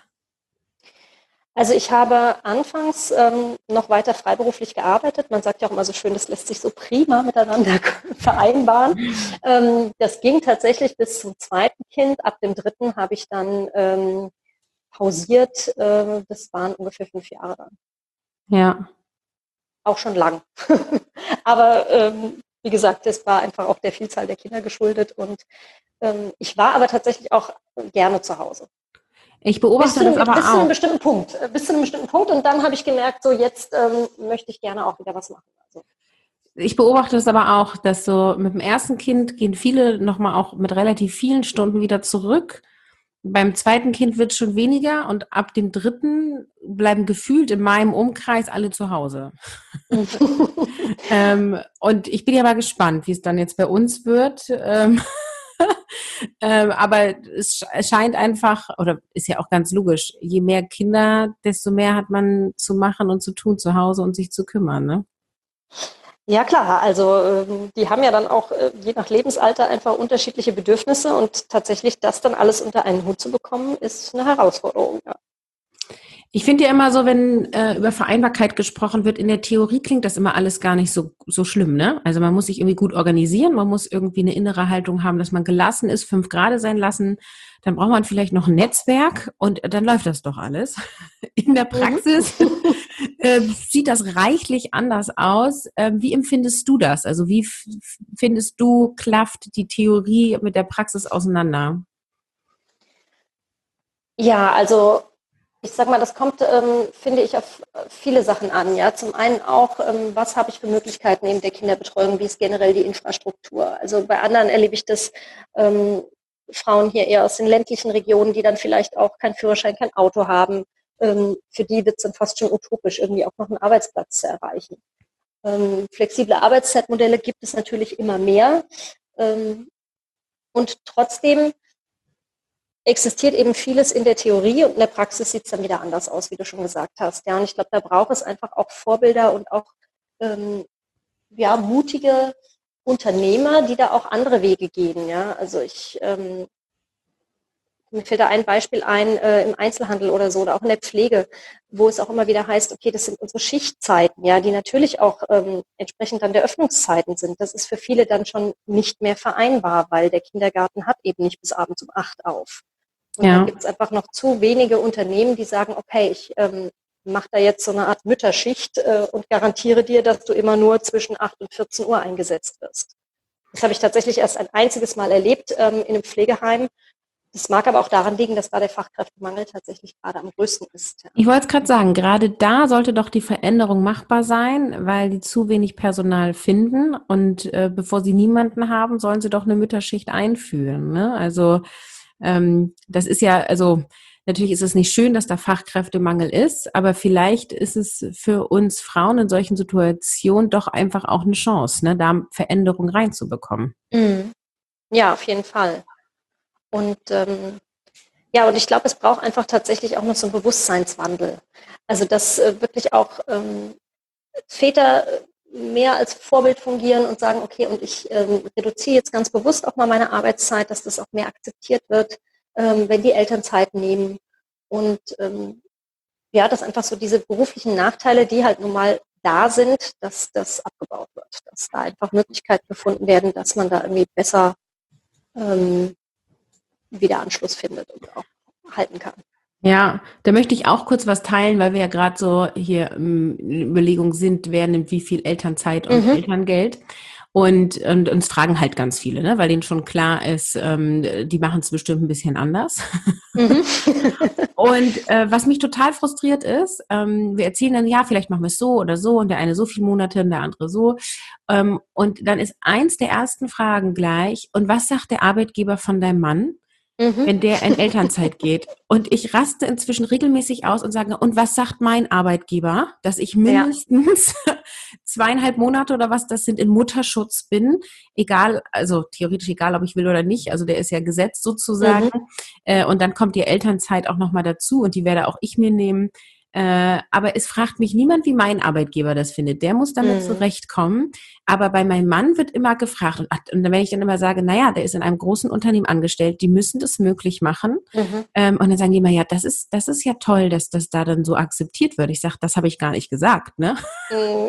Also ich habe anfangs ähm, noch weiter freiberuflich gearbeitet. Man sagt ja auch immer so schön, das lässt sich so prima miteinander vereinbaren. Ähm, das ging tatsächlich bis zum zweiten Kind. Ab dem dritten habe ich dann ähm, pausiert. Äh, das waren ungefähr fünf Jahre dann. Ja. Auch schon lang. Aber ähm, wie gesagt, das war einfach auch der Vielzahl der Kinder geschuldet. Und ähm, ich war aber tatsächlich auch gerne zu Hause. Ich Bis beobachte zu, das einem, aber bis zu einem auch. bestimmten Punkt. Äh, Bis zu einem bestimmten Punkt. Und dann habe ich gemerkt, so jetzt ähm, möchte ich gerne auch wieder was machen. Also, Ich beobachte es aber auch, dass so mit dem ersten Kind gehen viele nochmal auch mit relativ vielen Stunden wieder zurück. Beim zweiten Kind wird es schon weniger und ab dem dritten bleiben gefühlt in meinem Umkreis alle zu Hause. Ähm, und ich bin ja mal gespannt, wie es dann jetzt bei uns wird. Ähm, ähm, aber es scheint einfach, oder ist ja auch ganz logisch, je mehr Kinder, desto mehr hat man zu machen und zu tun zu Hause und sich zu kümmern, ne? Ja klar, also ähm, die haben ja dann auch äh, je nach Lebensalter einfach unterschiedliche Bedürfnisse und tatsächlich das dann alles unter einen Hut zu bekommen, ist eine Herausforderung. Ja. Ich finde ja immer so, wenn äh, über Vereinbarkeit gesprochen wird, in der Theorie klingt das immer alles gar nicht so, so schlimm, ne? Also man muss sich irgendwie gut organisieren, man muss irgendwie eine innere Haltung haben, dass man gelassen ist, fünf Grade sein lassen. Dann braucht man vielleicht noch ein Netzwerk und dann läuft das doch alles. In der Mhm. Praxis äh, sieht das reichlich anders aus. Äh, wie empfindest du das? Also wie f- findest du, klafft die Theorie mit der Praxis auseinander? Ja, also ich sag mal, das kommt, ähm, finde ich, auf viele Sachen an. Ja, zum einen auch, ähm, was habe ich für Möglichkeiten neben der Kinderbetreuung? Wie ist generell die Infrastruktur? Also bei anderen erlebe ich das ähm, Frauen hier eher aus den ländlichen Regionen, die dann vielleicht auch keinen Führerschein, kein Auto haben. Ähm, für die wird es dann fast schon utopisch, irgendwie auch noch einen Arbeitsplatz zu erreichen. Ähm, flexible Arbeitszeitmodelle gibt es natürlich immer mehr. Ähm, und trotzdem existiert eben vieles in der Theorie und in der Praxis sieht es dann wieder anders aus, wie du schon gesagt hast. Ja, und ich glaube, da braucht es einfach auch Vorbilder und auch ähm, ja, mutige Unternehmer, die da auch andere Wege gehen. Ja, also ich ähm, mir fällt da ein Beispiel ein äh, im Einzelhandel oder so oder auch in der Pflege, wo es auch immer wieder heißt, okay, das sind unsere Schichtzeiten, ja, die natürlich auch ähm, entsprechend dann der Öffnungszeiten sind. Das ist für viele dann schon nicht mehr vereinbar, weil der Kindergarten hat eben nicht bis abends um acht auf. Und dann Ja. gibt es einfach noch zu wenige Unternehmen, die sagen, okay, ich ähm, mache da jetzt so eine Art Mütterschicht äh, und garantiere dir, dass du immer nur zwischen acht und vierzehn Uhr eingesetzt wirst. Das habe ich tatsächlich erst ein einziges Mal erlebt ähm, in einem Pflegeheim. Das mag aber auch daran liegen, dass da der Fachkräftemangel tatsächlich gerade am größten ist. Ja. Ich wollte es gerade sagen, gerade da sollte doch die Veränderung machbar sein, weil die zu wenig Personal finden und äh, bevor sie niemanden haben, sollen sie doch eine Mütterschicht einführen. Ne? Also ähm, das ist ja, also natürlich ist es nicht schön, dass da Fachkräftemangel ist, aber vielleicht ist es für uns Frauen in solchen Situationen doch einfach auch eine Chance, ne, da Veränderung reinzubekommen. Mhm. Ja, auf jeden Fall. Und ähm, ja, und ich glaube, es braucht einfach tatsächlich auch noch so einen Bewusstseinswandel. Also dass äh, wirklich auch ähm, Väter mehr als Vorbild fungieren und sagen, okay, und ich ähm, reduziere jetzt ganz bewusst auch mal meine Arbeitszeit, dass das auch mehr akzeptiert wird, ähm, wenn die Eltern Zeit nehmen. Und ähm, ja, dass einfach so diese beruflichen Nachteile, die halt nun mal da sind, dass das abgebaut wird, dass da einfach Möglichkeiten gefunden werden, dass man da irgendwie besser ähm, wieder Anschluss findet und auch halten kann. Ja, da möchte ich auch kurz was teilen, weil wir ja gerade so hier ähm, in Überlegung sind, wer nimmt wie viel Elternzeit und Mhm. Elterngeld. Und, und uns fragen halt ganz viele, ne? Weil denen schon klar ist, ähm, die machen es bestimmt ein bisschen anders. Mhm. Und äh, was mich total frustriert ist, ähm, wir erzählen dann, ja, vielleicht machen wir es so oder so und der eine so viele Monate und der andere so. Ähm, und dann ist eins der ersten Fragen gleich, und was sagt der Arbeitgeber von deinem Mann, Mhm. wenn der in Elternzeit geht? Und ich raste inzwischen regelmäßig aus und sage, und was sagt mein Arbeitgeber, dass ich Ja. mindestens zweieinhalb Monate oder was das sind in Mutterschutz bin, egal, also theoretisch egal, ob ich will oder nicht, also der ist ja gesetzt sozusagen. Mhm. Äh, und dann kommt die Elternzeit auch nochmal dazu und die werde auch ich mir nehmen. Äh, aber es fragt mich niemand, wie mein Arbeitgeber das findet. Der muss damit Mhm. zurechtkommen. Aber bei meinem Mann wird immer gefragt. Und, und wenn ich dann immer sage, naja, der ist in einem großen Unternehmen angestellt, die müssen das möglich machen. Mhm. Ähm, und dann sagen die immer, ja, das ist, das ist ja toll, dass das da dann so akzeptiert wird. Ich sage, das habe ich gar nicht gesagt, ne? Mhm.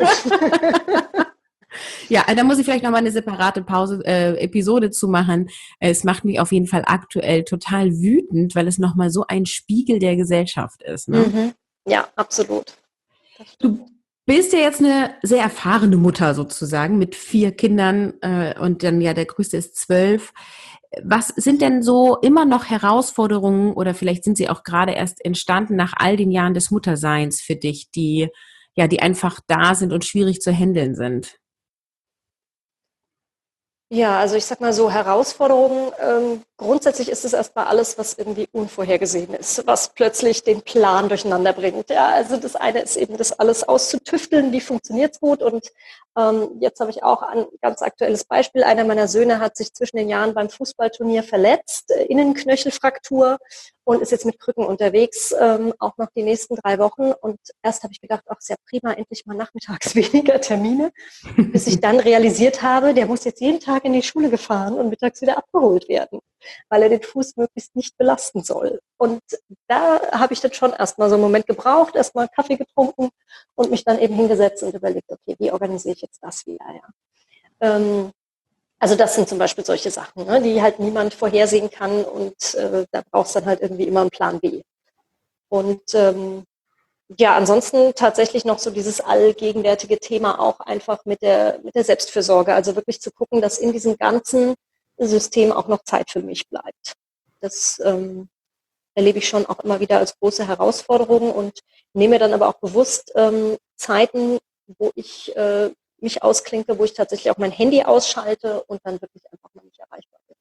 Ja, da muss ich vielleicht nochmal eine separate Pause, äh, Episode zu machen. Es macht mich auf jeden Fall aktuell total wütend, weil es nochmal so ein Spiegel der Gesellschaft ist, ne? Mhm. Ja, absolut. Das stimmt. Du bist ja jetzt eine sehr erfahrene Mutter sozusagen mit vier Kindern äh, und dann ja der größte ist zwölf. Was sind denn so immer noch Herausforderungen oder vielleicht sind sie auch gerade erst entstanden nach all den Jahren des Mutterseins für dich, die ja, die einfach da sind und schwierig zu handeln sind? Ja, also ich sag mal so, Herausforderungen ähm, grundsätzlich ist es erstmal alles, was irgendwie unvorhergesehen ist, was plötzlich den Plan durcheinander bringt. Ja, also das eine ist eben, das alles auszutüfteln, wie funktioniert es gut. Und ähm, jetzt habe ich auch ein ganz aktuelles Beispiel. Einer meiner Söhne hat sich zwischen den Jahren beim Fußballturnier verletzt, äh, Innenknöchelfraktur, und ist jetzt mit Krücken unterwegs, ähm, auch noch die nächsten drei Wochen. Und erst habe ich gedacht, ach, ist ja prima, endlich mal nachmittags weniger Termine, bis ich dann realisiert habe, der muss jetzt jeden Tag in die Schule gefahren und mittags wieder abgeholt werden, weil er den Fuß möglichst nicht belasten soll. Und da habe ich dann schon erstmal so einen Moment gebraucht, erstmal Kaffee getrunken und mich dann eben hingesetzt und überlegt, okay, wie organisiere ich jetzt das wieder? Ja. Ähm, also das sind zum Beispiel solche Sachen, ne, die halt niemand vorhersehen kann, und äh, da brauchst du dann halt irgendwie immer einen Plan B. Und ähm, ja, ansonsten tatsächlich noch so dieses allgegenwärtige Thema auch einfach mit der, mit der Selbstfürsorge. Also wirklich zu gucken, dass in diesem ganzen System auch noch Zeit für mich bleibt. Das ähm, erlebe ich schon auch immer wieder als große Herausforderung und nehme dann aber auch bewusst ähm, Zeiten, wo ich äh, mich ausklinke, wo ich tatsächlich auch mein Handy ausschalte und dann wirklich einfach mal nicht erreichbar bin.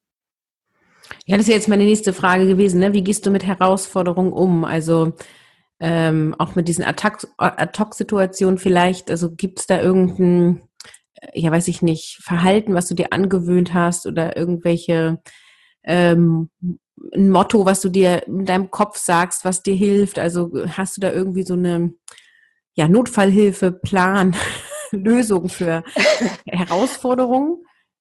Ja, das ist jetzt meine nächste Frage gewesen, ne? Wie gehst du mit Herausforderungen um? Also ähm, auch mit diesen Attack- Ad-Hoc-Situationen vielleicht, also gibt es da irgendein, äh, ja weiß ich nicht, Verhalten, was du dir angewöhnt hast oder irgendwelche ähm, ein Motto, was du dir in deinem Kopf sagst, was dir hilft? Also hast du da irgendwie so eine ja, Notfallhilfe, Plan, Lösung für Herausforderungen?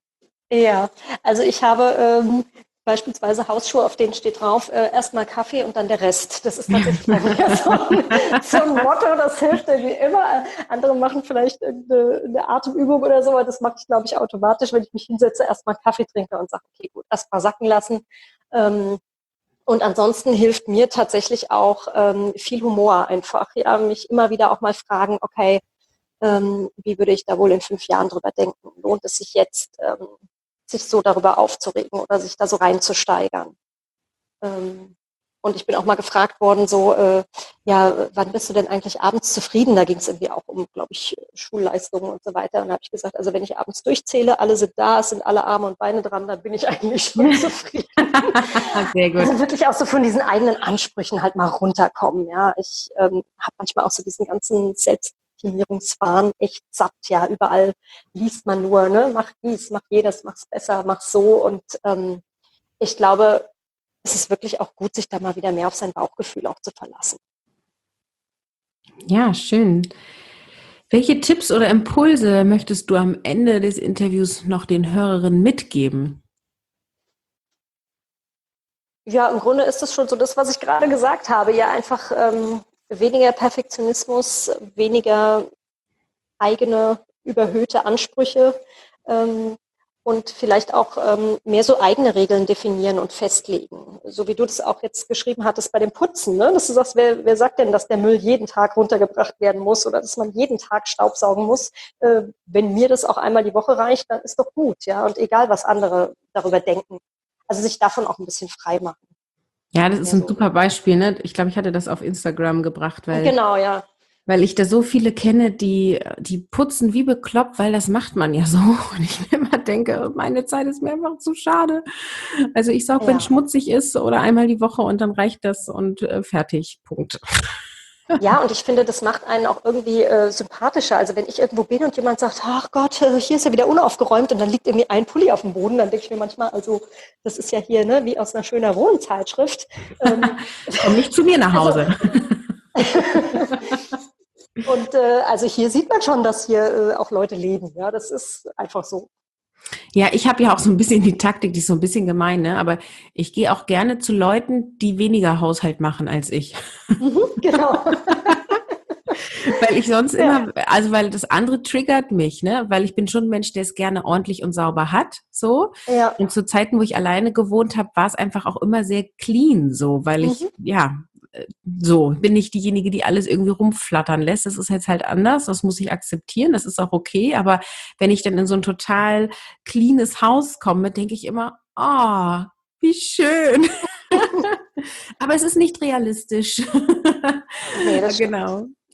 Ja, also ich habe ähm, beispielsweise Hausschuhe, auf denen steht drauf, äh, erstmal Kaffee und dann der Rest. Das ist tatsächlich bei mir so ein, so ein Motto, das hilft irgendwie immer. Andere machen vielleicht eine, eine Atemübung oder so, aber das mache ich, glaube ich, automatisch, wenn ich mich hinsetze, erstmal Kaffee trinke und sage, okay, gut, erstmal sacken lassen. Ähm, und ansonsten hilft mir tatsächlich auch ähm, viel Humor einfach. Ja, mich immer wieder auch mal fragen, okay, ähm, wie würde ich da wohl in fünf Jahren drüber denken? Lohnt es sich jetzt, ähm, sich so darüber aufzuregen oder sich da so reinzusteigern? Ähm, und ich bin auch mal gefragt worden, so, äh, ja, wann bist du denn eigentlich abends zufrieden? Da ging es irgendwie auch um, glaube ich, Schulleistungen und so weiter. Und da habe ich gesagt, also wenn ich abends durchzähle, alle sind da, es sind alle Arme und Beine dran, dann bin ich eigentlich schon zufrieden. Sehr gut. Also wirklich auch so von diesen eigenen Ansprüchen halt mal runterkommen. Ja, ich ähm, habe manchmal auch so diesen ganzen Selbstoptimierungswahn echt satt. Ja, überall liest man nur, ne, mach dies, mach jedes, mach's besser, mach so. Und ähm, ich glaube, es ist wirklich auch gut, sich da mal wieder mehr auf sein Bauchgefühl auch zu verlassen. Ja, schön. Welche Tipps oder Impulse möchtest du am Ende des Interviews noch den Hörerinnen mitgeben? Ja, im Grunde ist es schon so das, was ich gerade gesagt habe. Ja, einfach ähm, weniger Perfektionismus, weniger eigene überhöhte Ansprüche ähm, und vielleicht auch ähm, mehr so eigene Regeln definieren und festlegen. So wie du das auch jetzt geschrieben hattest bei dem Putzen, ne? Dass du sagst, wer, wer sagt denn, dass der Müll jeden Tag runtergebracht werden muss oder dass man jeden Tag Staubsaugen muss? Äh, wenn mir das auch einmal die Woche reicht, dann ist doch gut, ja. Und egal, was andere darüber denken. Also sich davon auch ein bisschen frei machen. Ja, das ist Ja, ein so. super Beispiel, ne? Ich glaube, ich hatte das auf Instagram gebracht, weil Genau, ja. Weil ich da so viele kenne, die, die putzen wie bekloppt, weil das macht man ja so. Und ich mir immer denke, meine Zeit ist mir einfach zu schade. Also ich saug, wenn Ja. schmutzig ist oder einmal die Woche und dann reicht das und äh, fertig. Punkt. Ja, und ich finde, das macht einen auch irgendwie äh, sympathischer. Also wenn ich irgendwo bin und jemand sagt, ach Gott, äh, hier ist ja wieder unaufgeräumt und dann liegt irgendwie ein Pulli auf dem Boden, dann denke ich mir manchmal, also das ist ja hier ne, wie aus einer schöner Wohnzeitschrift. Ähm, Komm nicht zu mir nach also Hause. und äh, also hier sieht man schon, dass hier äh, auch Leute leben. Ja, das ist einfach so. Ja, ich habe ja auch so ein bisschen die Taktik, die ist so ein bisschen gemein, ne? Aber ich gehe auch gerne zu Leuten, die weniger Haushalt machen als ich. Mhm, genau. Weil ich sonst Ja. immer, also weil das andere triggert mich, ne? Weil ich bin schon ein Mensch, der es gerne ordentlich und sauber hat, so. Ja. Und zu Zeiten, wo ich alleine gewohnt habe, war es einfach auch immer sehr clean, so, weil ich, Mhm. ja, äh, so, bin nicht diejenige, die alles irgendwie rumflattern lässt. Das ist jetzt halt anders, das muss ich akzeptieren, das ist auch okay. Aber wenn ich dann in so ein total cleanes Haus komme, denke ich immer, oh, wie schön. Aber es ist nicht realistisch. Nee, das stimmt. Genau.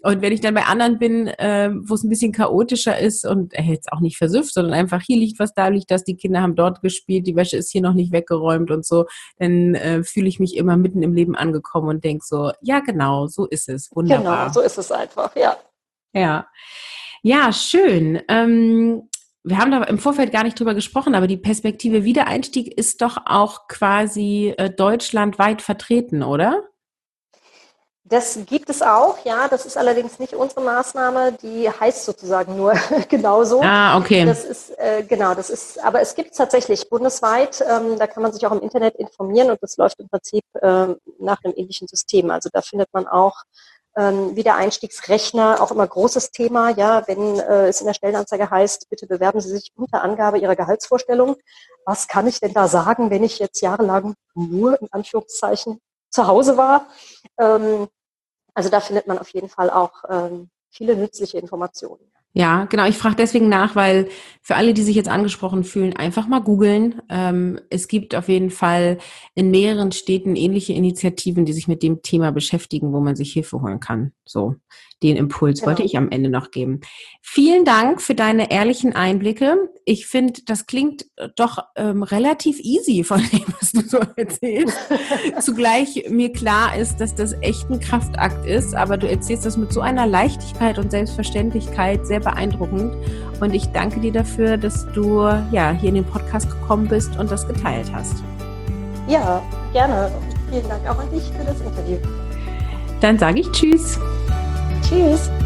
Und wenn ich dann bei anderen bin, äh, wo es ein bisschen chaotischer ist und er jetzt auch nicht versüfft, sondern einfach hier liegt was, da liegt das, die Kinder haben dort gespielt, die Wäsche ist hier noch nicht weggeräumt und so, dann äh, fühle ich mich immer mitten im Leben angekommen und denke so, ja genau, so ist es, wunderbar. Genau, so ist es einfach, ja. Ja, ja, schön. Ähm, wir haben da im Vorfeld gar nicht drüber gesprochen, aber die Perspektive Wiedereinstieg ist doch auch quasi äh, deutschlandweit vertreten, oder? Das gibt es auch, ja. Das ist allerdings nicht unsere Maßnahme. Die heißt sozusagen nur genauso. Ah, okay. Das ist, äh, genau, das ist, aber es gibt es tatsächlich bundesweit. Ähm, da kann man sich auch im Internet informieren und das läuft im Prinzip äh, nach einem ähnlichen System. Also da findet man auch ähm, Wiedereinstiegsrechner, auch immer großes Thema. Ja, wenn äh, es in der Stellenanzeige heißt, bitte bewerben Sie sich unter Angabe Ihrer Gehaltsvorstellung. Was kann ich denn da sagen, wenn ich jetzt jahrelang nur in Anführungszeichen zu Hause war? Ähm, Also da findet man auf jeden Fall auch ähm, viele nützliche Informationen. Ja, genau. Ich frage deswegen nach, weil für alle, die sich jetzt angesprochen fühlen, einfach mal googeln. Ähm, es gibt auf jeden Fall in mehreren Städten ähnliche Initiativen, die sich mit dem Thema beschäftigen, wo man sich Hilfe holen kann. So, den Impuls Genau. wollte ich am Ende noch geben. Vielen Dank für deine ehrlichen Einblicke. Ich finde, das klingt doch ähm, relativ easy von dem, was du so erzählst. Zugleich mir klar ist, dass das echt ein Kraftakt ist, aber du erzählst das mit so einer Leichtigkeit und Selbstverständlichkeit, sehr beeindruckend. Und ich danke dir dafür, dass du ja hier in den Podcast gekommen bist und das geteilt hast. Ja, gerne. Vielen Dank auch an dich für das Interview. Dann sage ich Tschüss. Tschüss.